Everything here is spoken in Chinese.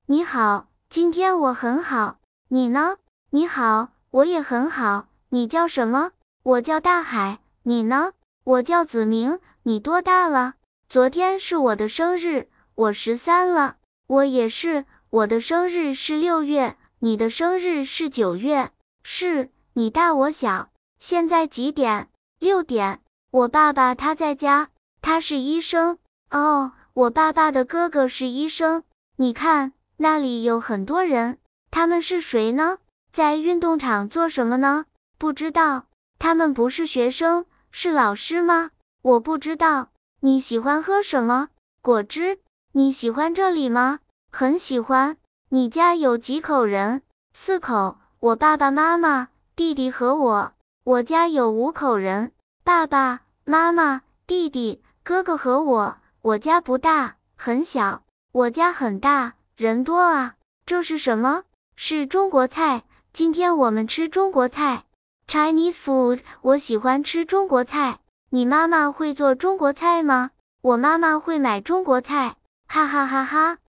你好，今天我很好，你呢？你好，我也很好，你叫什么？我叫大海，你呢？我叫子明，你多大了？昨天是我的生日，我13了。我也是，我的生日是6月，你的生日是9月。是，你大我小。现在几点？6点。我爸爸他在家，他是医生。哦，我爸爸的哥哥是医生。你看，那里有很多人，他们是谁呢？在运动场做什么呢？不知道。他们不是学生，是老师吗？我不知道。你喜欢喝什么？果汁。你喜欢这里吗？很喜欢。你家有几口人？4口，我爸爸妈妈、弟弟和我。我家有5口人，爸爸妈妈、弟弟、哥哥和我。我家不大，很小。我家很大，人多啊。这是什么？是中国菜，今天我们吃中国菜。Chinese food， 我喜欢吃中国菜。你妈妈会做中国菜吗？我妈妈会买中国菜，哈哈哈哈。